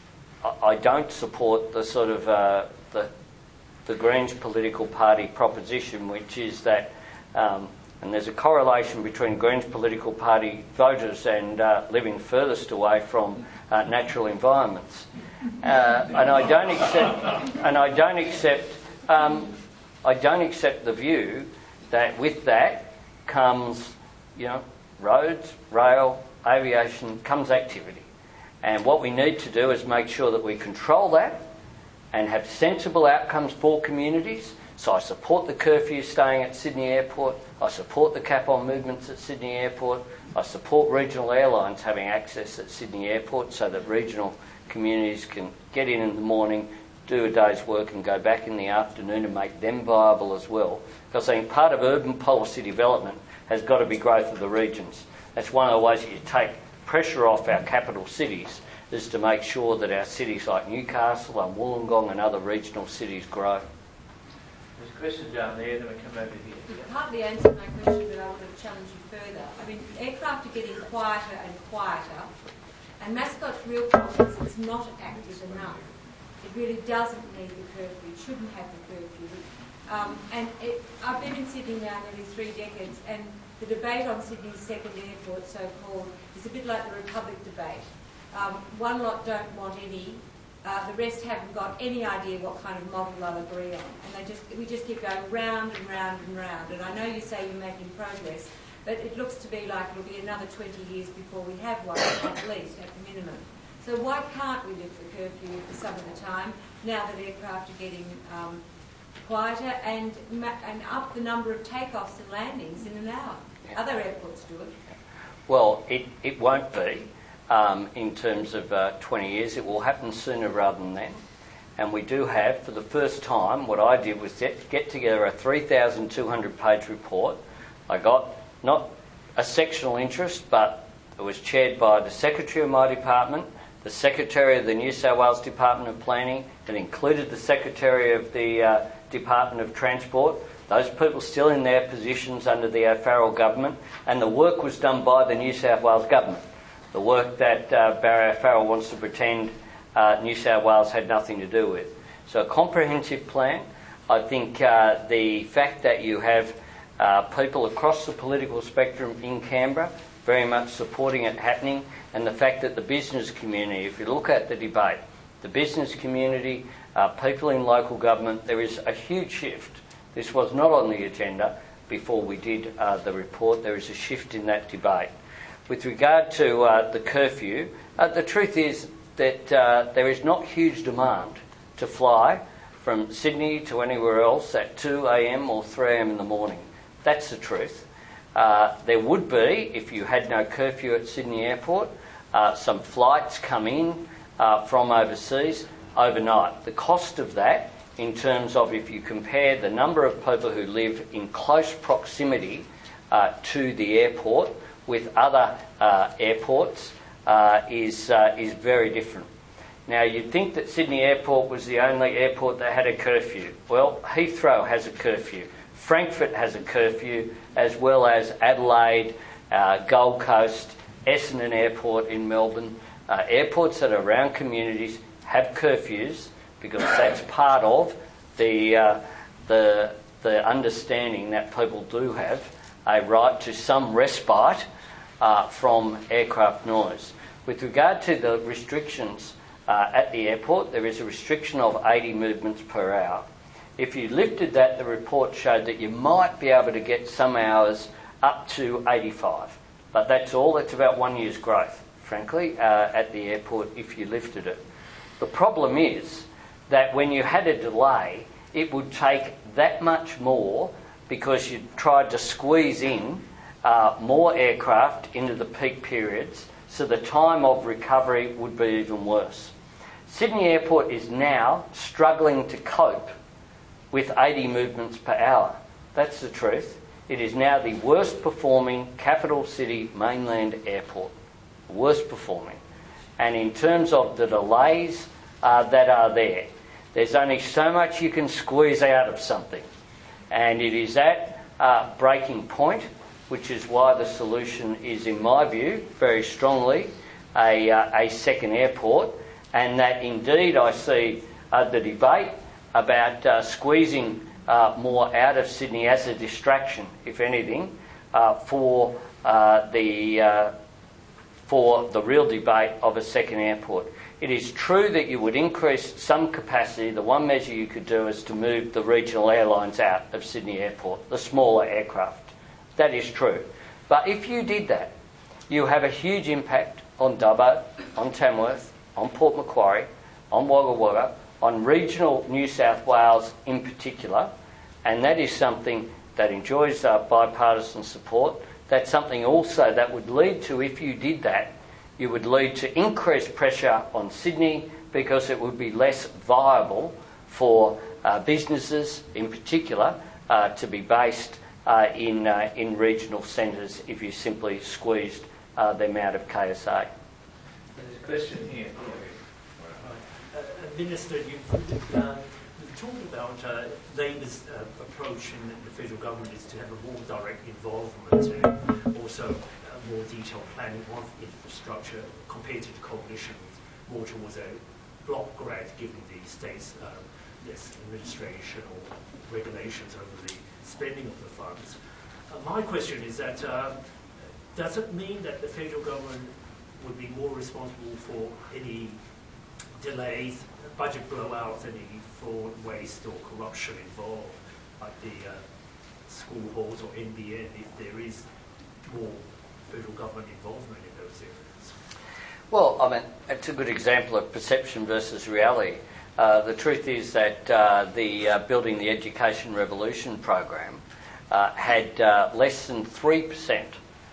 I don't support the sort of uh, the the Greens political party proposition, which is that, um, and there's a correlation between Greens political party voters and uh, living furthest away from uh, natural environments. Uh, and I don't accept, and I don't accept, um, I don't accept the view that with that comes, you know, roads, rail, aviation, comes activity. And what we need to do is make sure that we control that and have sensible outcomes for communities. So I support the curfew staying at Sydney Airport. I support the cap on movements at Sydney Airport. I support regional airlines having access at Sydney Airport so that regional communities can get in in the morning, do a day's work and go back in the afternoon and make them viable as well. Because I think part of urban policy development has got to be growth of the regions. That's one of the ways that you take pressure off our capital cities, is to make sure that our cities like Newcastle and Wollongong and other regional cities grow. There's a question down there, then we come over here. You partly answered my question, but I want to challenge you further. I mean, aircraft are getting quieter and quieter, and Mascot's real problem is it's not active enough. It really doesn't need the curfew. It shouldn't have the curfew. Um, and it, I've been in Sydney now nearly three decades, and the debate on Sydney's second airport, so-called, is a bit like the Republic debate. Um, one lot don't want any, uh, the rest haven't got any idea what kind of model they'll agree on. And they just, we just keep going round and round and round. And I know you say you're making progress, but it looks to be like it'll be another twenty years before we have one, at least, at the minimum. So why can't we lift the curfew for some of the time, now that aircraft are getting um, quieter, and, ma- and up the number of takeoffs and landings in an hour? Other airports do it. Well, it, it won't be. Um, in terms of uh, twenty years, it will happen sooner rather than then. And we do have, for the first time, what I did was get, get together a three thousand two hundred page report. I got not a sectional interest, but it was chaired by the Secretary of my department, the Secretary of the New South Wales Department of Planning. It included the Secretary of the uh, Department of Transport. Those people still in their positions under the O'Farrell government, and the work was done by the New South Wales government. The work that uh, Barry O'Farrell wants to pretend uh, New South Wales had nothing to do with. So a comprehensive plan. I think uh, the fact that you have uh, people across the political spectrum in Canberra very much supporting it happening, and the fact that the business community, if you look at the debate, the business community, uh, people in local government, there is a huge shift. This was not on the agenda before we did uh, the report. There is a shift in that debate. With regard to uh, the curfew, uh, the truth is that uh, there is not huge demand to fly from Sydney to anywhere else at two a.m. or three a.m. in the morning. That's the truth. Uh, there would be, if you had no curfew at Sydney Airport, uh, some flights come in uh, from overseas overnight. The cost of that, in terms of if you compare the number of people who live in close proximity uh, to the airport, with other uh, airports uh, is uh, is very different. Now, you'd think that Sydney Airport was the only airport that had a curfew. Well, Heathrow has a curfew. Frankfurt has a curfew, as well as Adelaide, uh, Gold Coast, Essendon Airport in Melbourne. Uh, airports that are around communities have curfews because that's part of the, uh, the, the understanding that people do have a right to some respite uh, from aircraft noise. With regard to the restrictions uh, at the airport, there is a restriction of eighty movements per hour. If you lifted that, the report showed that you might be able to get some hours up to eighty-five. But that's all. That's about one year's growth, frankly, uh, at the airport if you lifted it. The problem is that when you had a delay, it would take that much more because you tried to squeeze in uh, more aircraft into the peak periods, so the time of recovery would be even worse. Sydney Airport is now struggling to cope with eighty movements per hour. That's the truth. It is now the worst performing capital city mainland airport. Worst performing. And in terms of the delays uh, that are there, there's only so much you can squeeze out of something. And it is at uh, breaking point, which is why the solution is, in my view, very strongly a, uh, a second airport. And that indeed I see uh, the debate about uh, squeezing uh, more out of Sydney as a distraction, if anything, uh, for uh, the uh, for the real debate of a second airport. It is true that you would increase some capacity. The one measure you could do is to move the regional airlines out of Sydney Airport, the smaller aircraft. That is true. But if you did that, you have a huge impact on Dubbo, on Tamworth, on Port Macquarie, on Wagga Wagga, on regional New South Wales in particular, and that is something that enjoys uh, bipartisan support. That's something also that would lead to, if you did that, you would lead to increased pressure on Sydney because it would be less viable for uh, businesses in particular uh, to be based uh, in, uh, in regional centres if you simply squeezed uh, them out of K S A. There's a question here. Uh, Minister, you've, um, you've talked about uh, Labor's uh, approach in the federal government is to have a more direct involvement and also a more detailed planning of infrastructure compared to the coalition, more towards a block grant giving the states uh, less administration or regulations over the spending of the funds. Uh, my question is that uh, does it mean that the federal government would be more responsible for any delays, budget blowouts, any fraud, waste or corruption involved, like the uh, school halls or N B N, if there is more federal government involvement in those areas? Well, I mean, it's a good example of perception versus reality. Uh, the truth is that uh, the uh, Building the Education Revolution program uh, had uh, less than three percent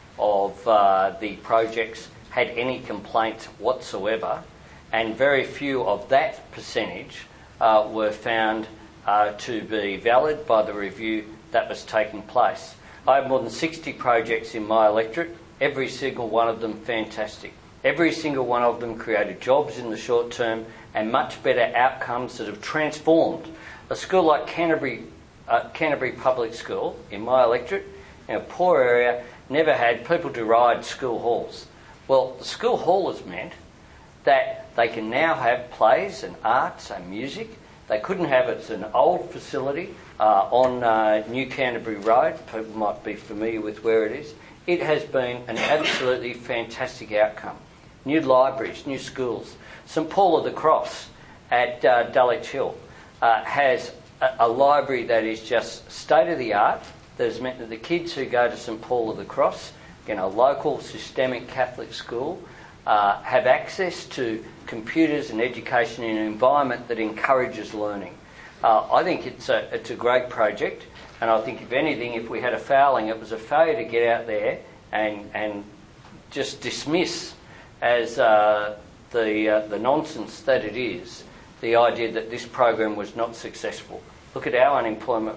of uh, the projects had any complaints whatsoever, and very few of that percentage uh, were found uh, to be valid by the review that was taking place. I have more than sixty projects in my electorate, every single one of them fantastic. Every single one of them created jobs in the short term and much better outcomes that have transformed a school like Canterbury, uh, Canterbury Public School in my electorate, in a poor area, never had people deride school halls. Well, the school hall has meant that they can now have plays and arts and music. They couldn't have it. It's an old facility uh, on uh, New Canterbury Road. People might be familiar with where it is. It has been an absolutely fantastic outcome. New libraries, new schools. St Paul of the Cross at uh, Dulwich Hill uh, has a, a library that is just state-of-the-art, that has meant that the kids who go to St Paul of the Cross, again, a local systemic Catholic school, uh, have access to computers and education in an environment that encourages learning. Uh, I think it's a, it's a great project, and I think, if anything, if we had a failing, it was a failure to get out there and, and just dismiss as uh, the, uh, the nonsense that it is, the idea that this program was not successful. Look at our unemployment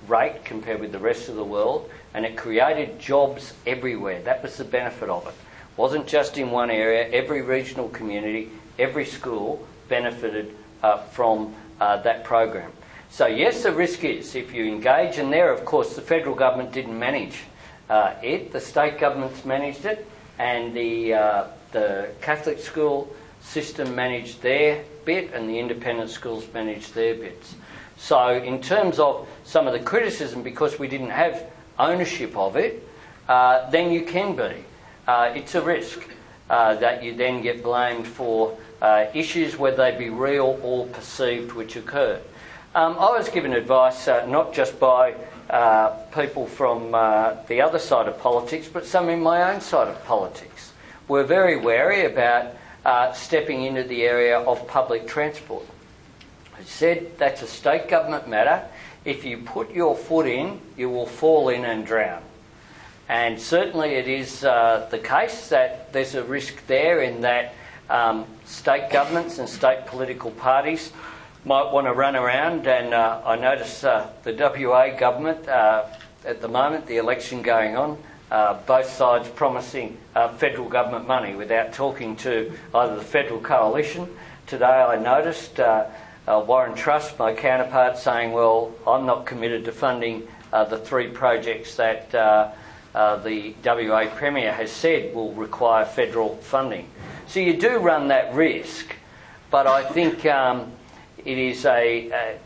rate compared with the rest of the world, and it created jobs everywhere. That was the benefit of it. It wasn't just in one area. Every regional community, every school benefited uh, from uh, that program. So yes, the risk is if you engage, and there, of course, the federal government didn't manage uh, it. The state governments managed it, and the uh, the Catholic school system managed their bit, and the independent schools managed their bits. So in terms of some of the criticism, because we didn't have ownership of it, uh, then you can be. Uh, it's a risk uh, that you then get blamed for uh, issues, whether they be real or perceived, which occurred. Um, I was given advice uh, not just by uh, people from uh, the other side of politics, but some in my own side of politics. We're very wary about uh, stepping into the area of public transport. I said that's a state government matter. If you put your foot in, you will fall in and drown. And certainly it is uh, the case that there's a risk there in that um, state governments and state political parties might want to run around, and uh, I notice uh, the W A government uh, at the moment, the election going on, uh, both sides promising uh, federal government money without talking to either the federal coalition. Today I noticed uh, uh, Warren Truss, my counterpart, saying, well, I'm not committed to funding uh, the three projects that uh, uh, the W A Premier has said will require federal funding. So you do run that risk, but I think um, it is a, uh,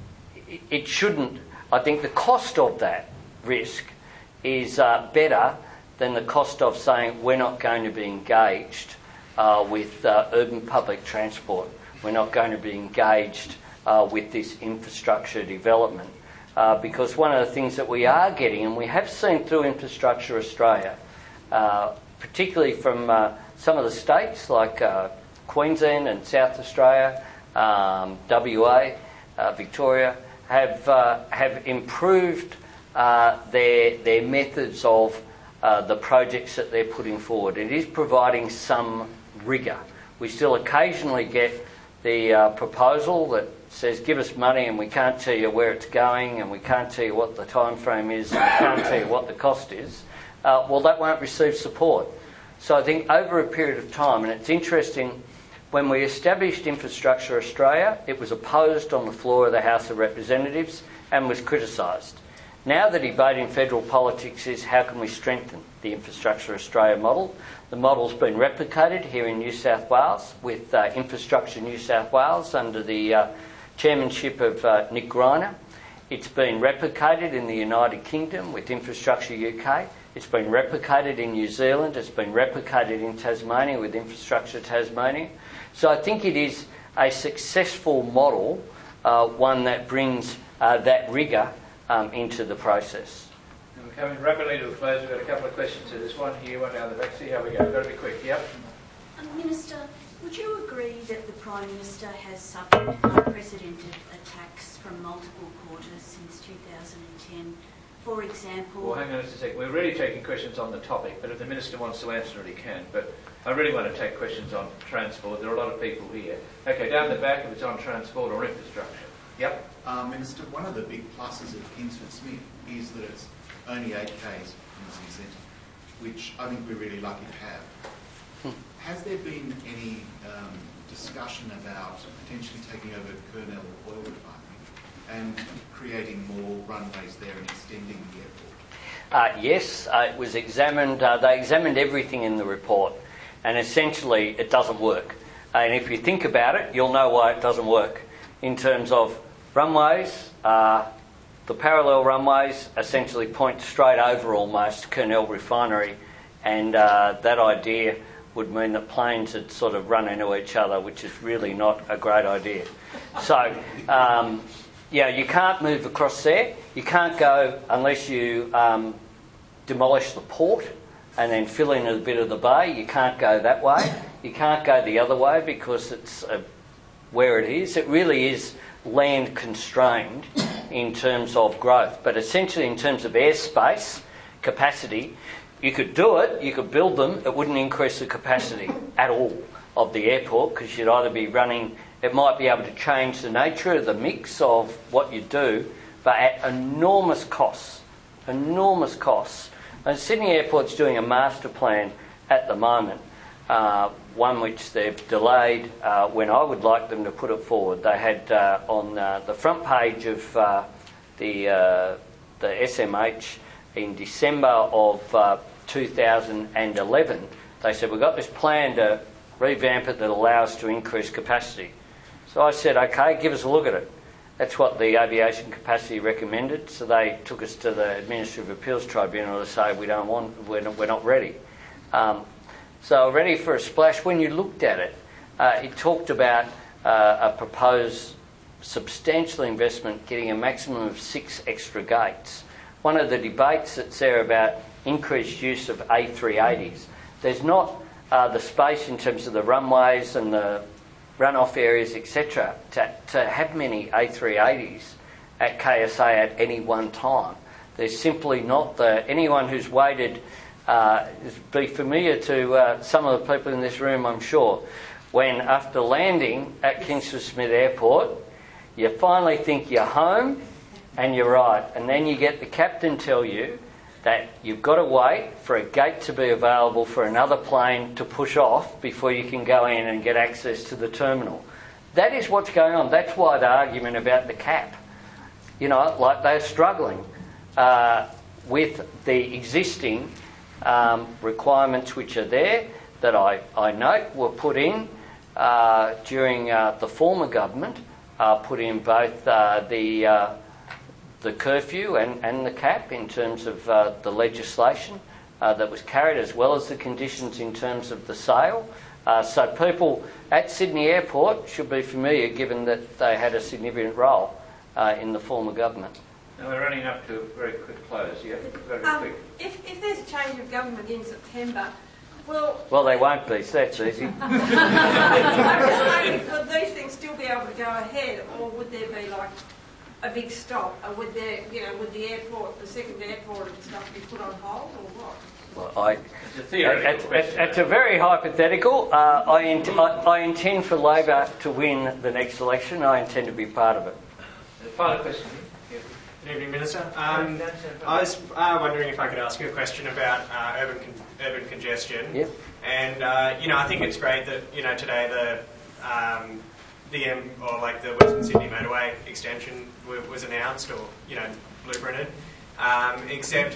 it shouldn't, I think the cost of that risk is uh, better than the cost of saying we're not going to be engaged uh, with uh, urban public transport. We're not going to be engaged uh, with this infrastructure development. Uh, because one of the things that we are getting, and we have seen through Infrastructure Australia, uh, particularly from uh, some of the states like uh, Queensland and South Australia, Um, W A, uh, Victoria, have uh, have improved uh, their their methods of uh, the projects that they're putting forward. It is providing some rigour. We still occasionally get the uh, proposal that says, give us money and we can't tell you where it's going and we can't tell you what the time frame is and we can't tell you what the cost is. Uh, well, that won't receive support. So I think over a period of time, and it's interesting, when we established Infrastructure Australia, it was opposed on the floor of the House of Representatives and was criticised. Now the debate in federal politics is how can we strengthen the Infrastructure Australia model. The model's been replicated here in New South Wales with uh, Infrastructure New South Wales under the uh, chairmanship of uh, Nick Greiner. It's been replicated in the United Kingdom with Infrastructure U K. It's been replicated in New Zealand. It's been replicated in Tasmania with Infrastructure Tasmania. So I think it is a successful model, uh, one that brings uh, that rigour um, into the process. And we're coming rapidly to a close. We've got a couple of questions to this one here, one down the back. See how we go. We've got to be quick. Yep. Um, Minister, would you agree that the Prime Minister has suffered unprecedented attacks from multiple quarters since two thousand ten? For example... Well, hang on just a second. We're really taking questions on the topic, but if the Minister wants to answer it, he can. But I really want to take questions on transport. There are a lot of people here. Okay, down the back, if it's on transport or infrastructure. Yep. Uh, Minister, one of the big pluses of Kingsford Smith is that it's only eight k's from the city centre, which I think we're really lucky to have. Hmm. Has there been any um, discussion about potentially taking over Kurnell Oil Refinery and creating more runways there and extending the airport? Uh, yes, uh, it was examined. Uh, they examined everything in the report, and essentially it doesn't work. And if you think about it, you'll know why it doesn't work. In terms of runways, uh, the parallel runways essentially point straight over almost Kurnell Refinery, and uh, that idea would mean that planes had sort of run into each other, which is really not a great idea. So, um, yeah, you can't move across there. You can't go unless you um, demolish the port and then fill in a bit of the bay. You can't go that way. You can't go the other way because it's uh, where it is. It really is land constrained in terms of growth. But essentially in terms of airspace capacity, you could do it, you could build them, it wouldn't increase the capacity at all of the airport because you'd either be running, it might be able to change the nature of the mix of what you do, but at enormous costs, enormous costs. And Sydney Airport's doing a master plan at the moment, uh, one which they've delayed uh, when I would like them to put it forward. They had uh, on uh, the front page of uh, the, uh, the S M H in December of uh, two thousand eleven, they said, we've got this plan to revamp it that allows us to increase capacity. So I said, okay, give us a look at it. That's what the aviation capacity recommended. So they took us to the Administrative Appeals Tribunal to say we don't want, we're not, we're not ready. Um, so ready for a splash. When you looked at it, uh, it talked about uh, a proposed substantial investment getting a maximum of six extra gates. One of the debates that's there about increased use of A three eighties. There's not uh, the space in terms of the runways and the runoff areas, et cetera, to, to have many A three eighties at K S A at any one time. There's simply not the... Anyone who's waited, uh, be familiar to uh, some of the people in this room, I'm sure, when after landing at Kingsford Smith Airport, you finally think you're home and you're right, and then you get the captain tell you that you've got to wait for a gate to be available for another plane to push off before you can go in and get access to the terminal. That is what's going on. That's why the argument about the cap. You know, like they're struggling uh, with the existing um, requirements which are there that I, I note were put in uh, during uh, the former government, uh, put in both uh, the... Uh, the curfew and, and the cap in terms of uh, the legislation uh, that was carried, as well as the conditions in terms of the sale. Uh, so people at Sydney Airport should be familiar, given that they had a significant role uh, in the former government. Now we're running up to a very quick close. Yeah, very um, quick. If, if there's a change of government in September, well... Well, they won't be, so that's easy. I'm just wondering, would these things still be able to go ahead, or would there be like a big stop? Or would there, you know, would the airport, the second airport and stuff be put on hold, or what? Well, I, it's, a it's, it's a very hypothetical. Uh, I, int- I, I intend for Labor to win the next election. I intend to be part of it. The final question. Yeah. Good evening, Minister. Um, I was uh, wondering if I could ask you a question about uh, urban con- urban congestion. Yep. And uh, you know, I think it's great that you know today the um, the M or like the Western Sydney motorway extension w- was announced, or you know, blueprinted. Um, except,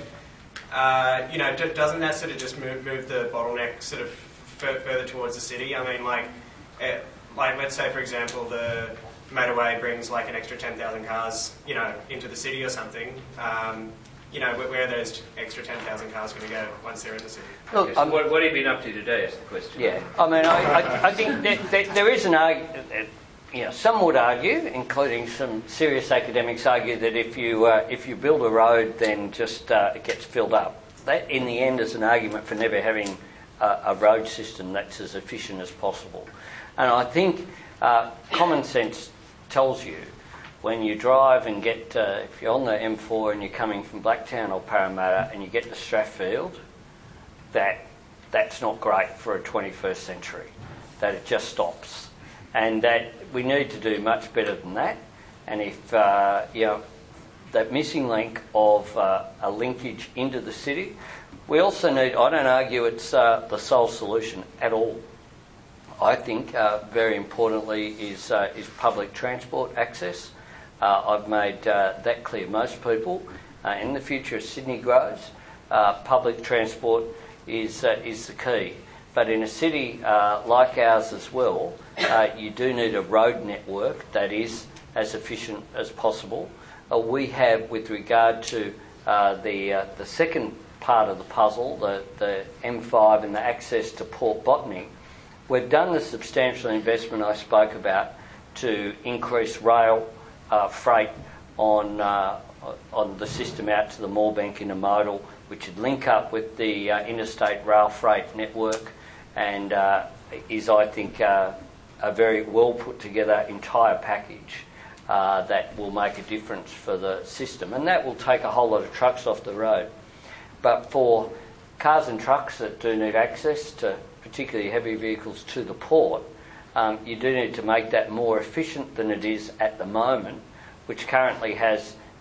uh, you know, d- doesn't that sort of just move move the bottleneck sort of f- further towards the city? I mean, like, uh, like let's say for example the motorway brings like an extra ten thousand cars, you know, into the city or something. Um, you know, where, where are those extra ten thousand cars going to go once they're in the city? Look, Okay, so um, what, what have you been up to today is the question. Yeah, I mean, I, I, I think that, that there is an argument. You know, some would argue, including some serious academics, argue that if you uh, if you build a road, then just uh, it gets filled up. That, in the end, is an argument for never having a, a road system that's as efficient as possible. And I think uh, common sense tells you when you drive and get, uh, if you're on the M four and you're coming from Blacktown or Parramatta and you get to Strathfield, that that's not great for a twenty-first century, that it just stops. And that we need to do much better than that. And if, uh, you know, that missing link of uh, a linkage into the city, we also need, I don't argue it's uh, the sole solution at all. I think, uh, very importantly, is, uh, is public transport access. Uh, I've made uh, that clear. Most people, uh, in the future as Sydney grows, uh, public transport is, uh, is the key. But in a city uh, like ours as well, uh, you do need a road network that is as efficient as possible. Uh, we have, with regard to uh, the uh, the second part of the puzzle, the, the M five and the access to Port Botany, we've done the substantial investment I spoke about to increase rail uh, freight on uh, on the system out to the Moorebank intermodal, which would link up with the uh, interstate rail freight network, and uh, is, I think, uh, a very well put together entire package uh, that will make a difference for the system. And that will take a whole lot of trucks off the road. But for cars and trucks that do need access to particularly heavy vehicles to the port, um, you do need to make that more efficient than it is at the moment, which currently has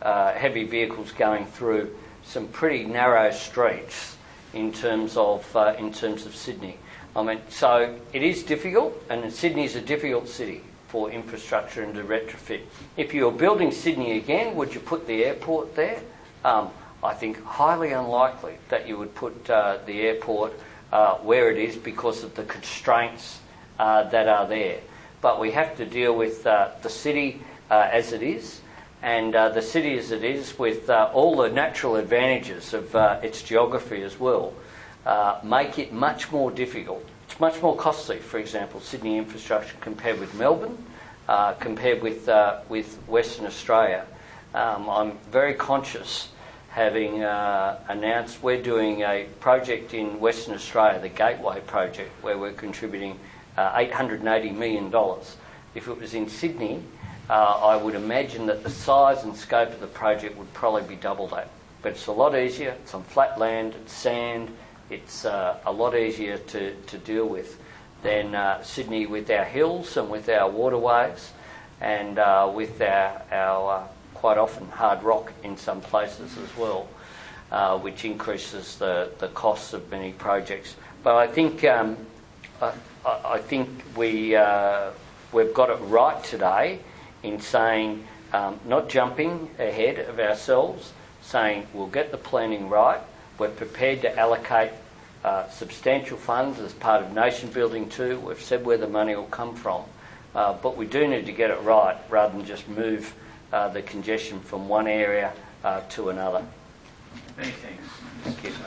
uh, heavy vehicles going through some pretty narrow streets in terms of uh, in terms of Sydney. I mean, so it is difficult, and Sydney is a difficult city for infrastructure and to retrofit. If you were building Sydney again, would you put the airport there? Um, I think highly unlikely that you would put uh, the airport uh, where it is because of the constraints uh, that are there. But we have to deal with uh, the city uh, as it is, and uh, the city as it is with uh, all the natural advantages of uh, its geography as well, uh, make it much more difficult. It's much more costly, for example, Sydney infrastructure compared with Melbourne, uh, compared with uh, with Western Australia. Um, I'm very conscious, having uh, announced we're doing a project in Western Australia, the Gateway Project, where we're contributing uh, eight hundred eighty million dollars. If it was in Sydney, uh, I would imagine that the size and scope of the project would probably be double that. But it's a lot easier, it's on flat land, it's sand, it's uh, a lot easier to, to deal with than uh, Sydney with our hills and with our waterways and uh, with our, our uh, quite often hard rock in some places as well, uh, which increases the, the costs of many projects. But I think um, I, I think we uh, we've got it right today in saying um, not jumping ahead of ourselves, saying we'll get the planning right. We're prepared to allocate uh, substantial funds as part of nation building too. We've said where the money will come from, uh, but we do need to get it right rather than just move Uh, the congestion from one area uh, to another. Many thanks. Thank you.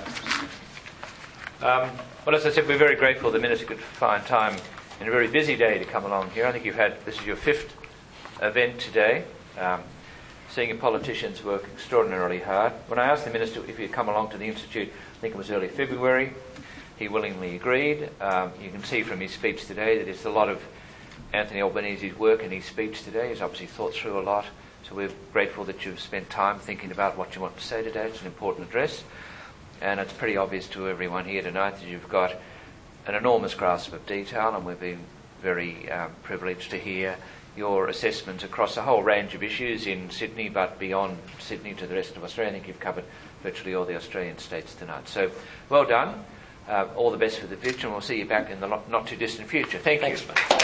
Um, well, as I said, we're very grateful the Minister could find time in a very busy day to come along here. I think you've had, this is your fifth event today. Um, seeing your politicians work extraordinarily hard. When I asked the Minister if he'd come along to the Institute, I think it was early February, he willingly agreed. Um, you can see from his speech today that it's a lot of Anthony Albanese's work in his speech today. He's obviously thought through a lot. So we're grateful that you've spent time thinking about what you want to say today. It's an important address. And it's pretty obvious to everyone here tonight that you've got an enormous grasp of detail, and we've been very um, privileged to hear your assessments across a whole range of issues in Sydney, but beyond Sydney to the rest of Australia. I think you've covered virtually all the Australian states tonight. So well done. Uh, all the best for the future, and we'll see you back in the not too distant future. Thank Thanks, you. Mate.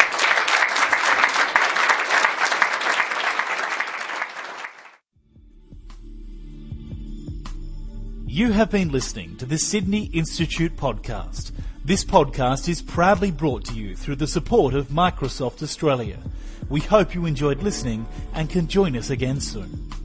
You have been listening to the Sydney Institute podcast. This podcast is proudly brought to you through the support of Microsoft Australia. We hope you enjoyed listening and can join us again soon.